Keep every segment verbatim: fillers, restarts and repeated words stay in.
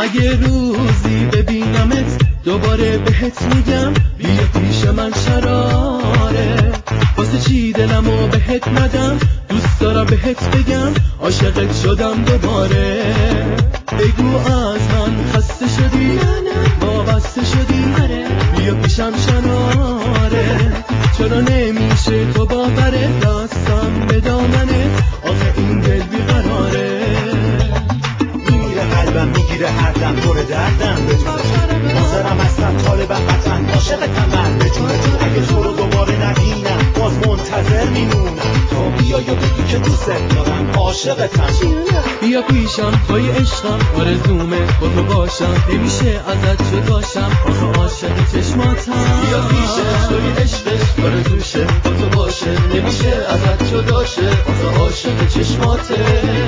اگه روزی ببینمت دوباره بهت میگم بیا پیش من شراره، واسه چی دلمو بهت ندم، دوست دارم بهت بگم عاشقت شدم دوباره. بگو از من خسته شدی، وابسته شدی، بیا پیشم شراره، چرا نمیشه تو باوره دستم به دامنت، آخه این دل بیقراره. میره قلبم میگیره هر دم دور دردم بدونه ناظرم هستم طالبم قطعا عاشقتم من بدونه تو، اگه تو رو دوباره نبینم باز منتظر میمونم تو بیا یا بگی که دوست دارم عاشقتم. بیا پیشم توی عشقم، آرزومه با تو باشم، نمیشه ازت جداشم، آخه عاشق چشماتم. بیا پیشم توی عشقش آرزوشه با تو باشه، نمیشه ازت جداشه، آخه عاشق چشماته.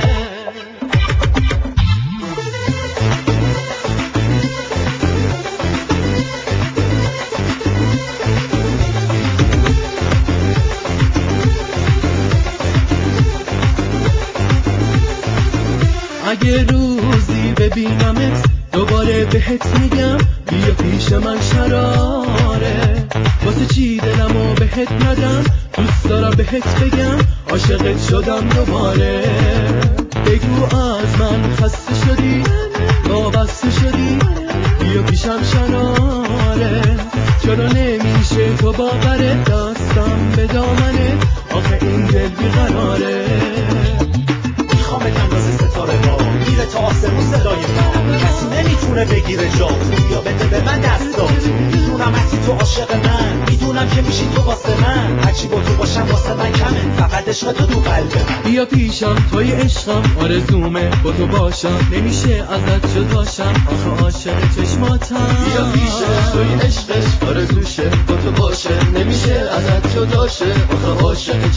اگه روزی ببینمت دوباره بهت میگم بیا پیش من شراره، واسه چی دلمو بهت ندم، دوست دارم بهت بگم عاشقت شدم دوباره. بگو از من خسته شدی، وابسته شدی، بیا پیشم شراره، چرا نمیشه تو باوره دستم به دامنه، آخه این دل بیقراره. میخوام اندازه ستاره ما میره تا آسمون صدای ما، کسی نمیتونه بگیره جا تو، بیا بده به من دستات. میدونم هستی تو عاشق من، میدونم که میشی تو واسه من، هرچی با تو باشم واسه من کمه، فقط عشق تو تو قلب من. بیا پیشم توی عشقم، آرزومه با تو باشم، نمیشه ازت جداشم، آخه عاشق چشماتم. بیا پیشم توی عشقش آرزوشه با تو باشه، نمیشه ازت جداشه، آخه عاشق